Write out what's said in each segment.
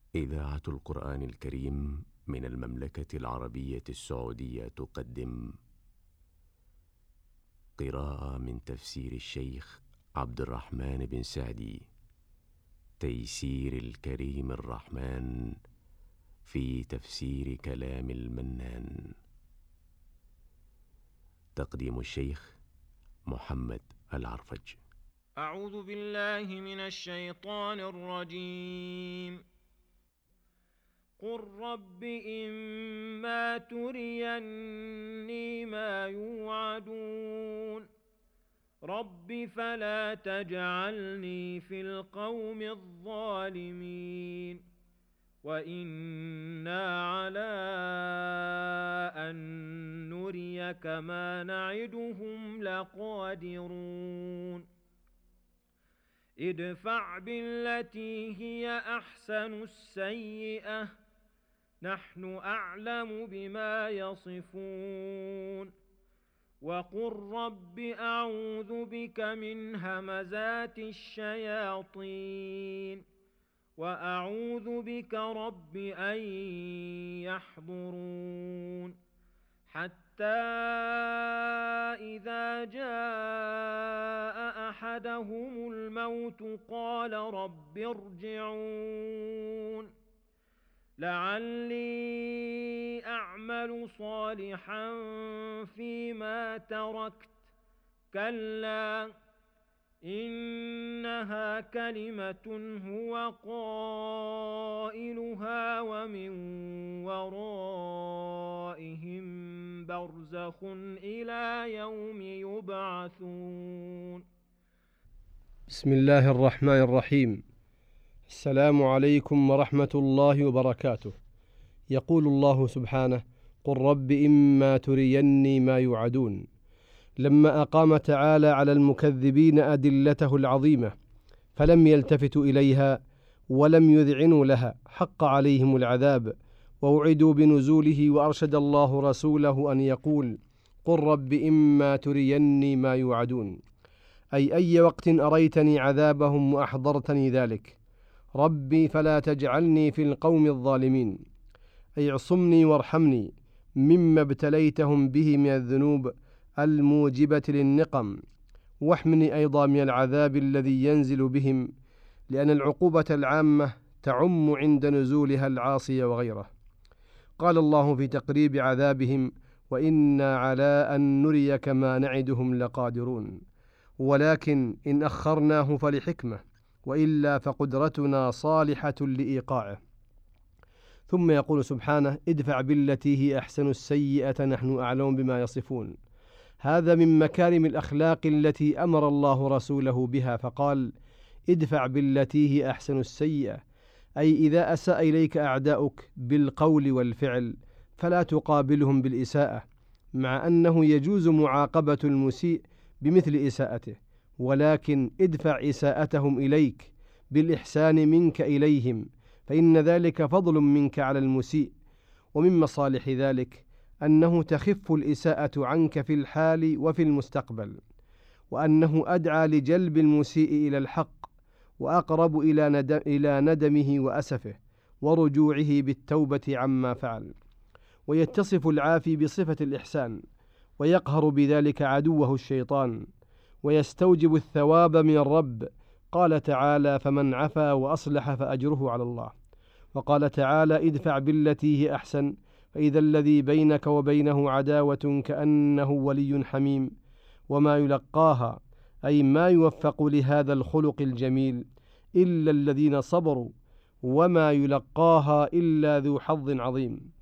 إذاعة القرآن الكريم من المملكة العربية السعودية تقدم قراءة من تفسير الشيخ عبد الرحمن بن سعدي، تيسير الكريم الرحمن في تفسير كلام المنان. تقديم الشيخ محمد العرفج. أعوذ بالله من الشيطان الرجيم. قل رب إما تريني ما يوعدون رب فلا تجعلني في القوم الظالمين وإنا على أن نريك ما نعدهم لقادرون ادفع بالتي هي أحسن السيئة نحن أعلم بما يصفون وقل رب أعوذ بك من همزات الشياطين وأعوذ بك رب أن يحضرون حتى إذا جاء أحدهم الموت قال رب ارجعون لعلي أعمل صالحا فيما تركت كلا إنها كلمة هو قائلها ومن ورائهم برزخ إلى يوم يبعثون. بسم الله الرحمن الرحيم. السلام عليكم ورحمة الله وبركاته. يقول الله سبحانه: قل رب إما تريني ما يوعدون. لما أقام تعالى على المكذبين أدلته العظيمة فلم يلتفتوا إليها ولم يذعنوا لها، حق عليهم العذاب ووعدوا بنزوله، وأرشد الله رسوله أن يقول: قل رب إما تريني ما يوعدون، أي وقت أريتني عذابهم وأحضرتني ذلك. ربي فلا تجعلني في القوم الظالمين، أي اعصمني وارحمني مما ابتليتهم به من الذنوب الموجبة للنقم، واحمني أيضا من العذاب الذي ينزل بهم، لأن العقوبة العامة تعم عند نزولها العاصي وغيره. قال الله في تقريب عذابهم: وإنا على أن نريك ما نعدهم لقادرون، ولكن إن أخرناه فلحكمة، وإلا فقدرتنا صالحة لإيقاعه. ثم يقول سبحانه: ادفع بالتي هي أحسن السيئة نحن أعلم بما يصفون. هذا من مكارم الأخلاق التي أمر الله رسوله بها، فقال: ادفع بالتي هي أحسن السيئة، أي إذا أساء إليك أعداؤك بالقول والفعل فلا تقابلهم بالإساءة، مع أنه يجوز معاقبة المسيء بمثل إساءته، ولكن ادفع إساءتهم إليك بالإحسان منك إليهم، فإن ذلك فضل منك على المسيء. ومن مصالح ذلك أنه تخف الإساءة عنك في الحال وفي المستقبل، وأنه أدعى لجلب المسيء إلى الحق، وأقرب إلى ندمه وأسفه ورجوعه بالتوبة عما فعل. ويتصف العافي بصفة الإحسان، ويقهر بذلك عدوه الشيطان، ويستوجب الثواب من الرب. قال تعالى: فمن عفا وأصلح فأجره على الله. وقال تعالى: ادفع بالتي هي أحسن، فإذا الذي بينك وبينه عداوة كأنه ولي حميم. وما يلقاها، أي ما يوفق لهذا الخلق الجميل، إلا الذين صبروا، وما يلقاها إلا ذو حظ عظيم.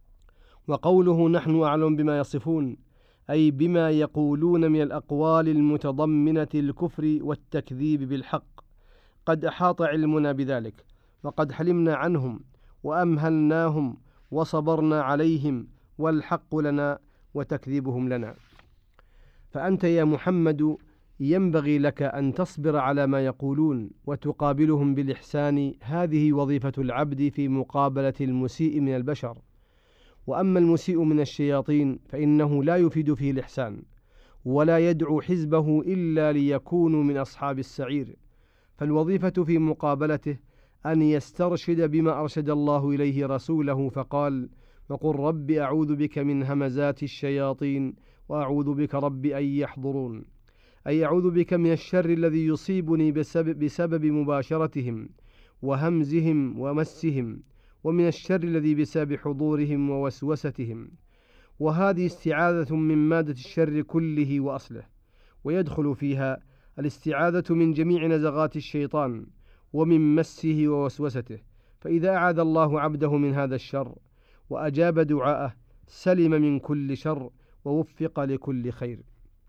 وقوله نحن أعلم بما يصفون، أي بما يقولون من الأقوال المتضمنة الكفر والتكذيب بالحق، قد أحاط علمنا بذلك، وقد حلمنا عنهم وأمهلناهم وصبرنا عليهم، والحق لنا وتكذيبهم لنا. فأنت يا محمد ينبغي لك أن تصبر على ما يقولون وتقابلهم بالإحسان، هذه وظيفة العبد في مقابلة المسيء من البشر. وأما المسيء من الشياطين فإنه لا يفيد فيه الإحسان، ولا يدعو حزبه إلا ليكونوا من أصحاب السعير. فالوظيفة في مقابلته أن يسترشد بما أرشد الله إليه رسوله فقال: وقل رب أعوذ بك من همزات الشياطين وأعوذ بك رب أن يحضرون، أي أعوذ بك من الشر الذي يصيبني بسبب مباشرتهم وهمزهم ومسهم، ومن الشر الذي بسبب حضورهم ووسوستهم. وهذه استعاذة من مادة الشر كله وأصله، ويدخل فيها الاستعاذة من جميع نزغات الشيطان ومن مسه ووسوسته، فإذا أعاذ الله عبده من هذا الشر وأجاب دعاءه سلم من كل شر ووفق لكل خير.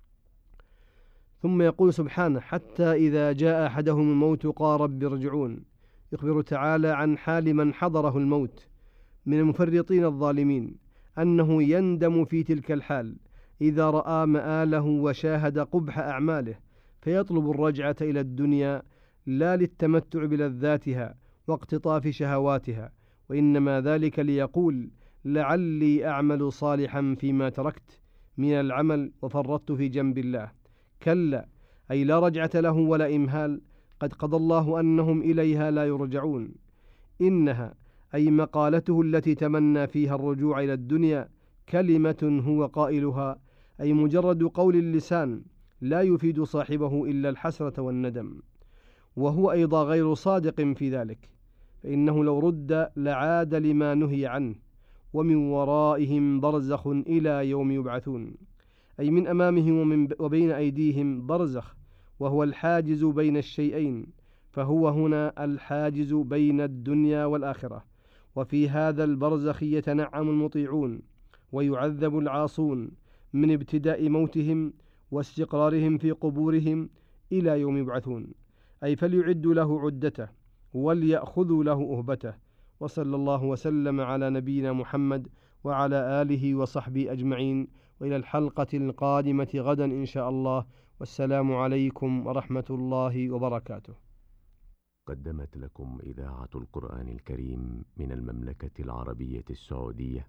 ثم يقول سبحانه: حتى إذا جاء أحدهم الموت قال رب ارجعون، يخبر تعالى عن حال من حضره الموت من المفرطين الظالمين، أنه يندم في تلك الحال إذا رأى مآله وشاهد قبح أعماله، فيطلب الرجعة إلى الدنيا لا للتمتع بلذاتها واقتطاف شهواتها، وإنما ذلك ليقول: لعلي أعمل صالحا فيما تركت من العمل وفرطت في جنب الله. كلا، أي لا رجعة له ولا إمهال، قد قضى الله أنهم إليها لا يرجعون. إنها أي مقالته التي تمنى فيها الرجوع إلى الدنيا كلمة هو قائلها، أي مجرد قول اللسان لا يفيد صاحبه إلا الحسرة والندم، وهو أيضا غير صادق في ذلك، فإنه لو رد لعاد لما نهي عنه. ومن ورائهم برزخ إلى يوم يبعثون، أي من أمامهم وبين أيديهم برزخ، وهو الحاجز بين الشيئين، فهو هنا الحاجز بين الدنيا والآخرة. وفي هذا البرزخ يتنعم المطيعون ويعذب العاصون من ابتداء موتهم واستقرارهم في قبورهم إلى يوم يبعثون، أي فليعدوا له عدته وليأخذوا له أهبته. وصلى الله وسلم على نبينا محمد وعلى آله وصحبه أجمعين، وإلى الحلقة القادمة غدا إن شاء الله، والسلام عليكم ورحمة الله وبركاته. قدمت لكم إذاعة القرآن الكريم من المملكة العربية السعودية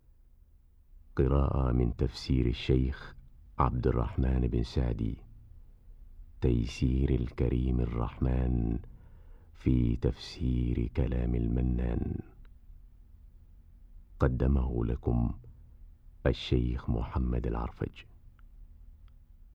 قراءة من تفسير الشيخ عبد الرحمن بن سعدي، تيسير الكريم الرحمن في تفسير كلام المنان. قدمه لكم الشيخ محمد العرفج.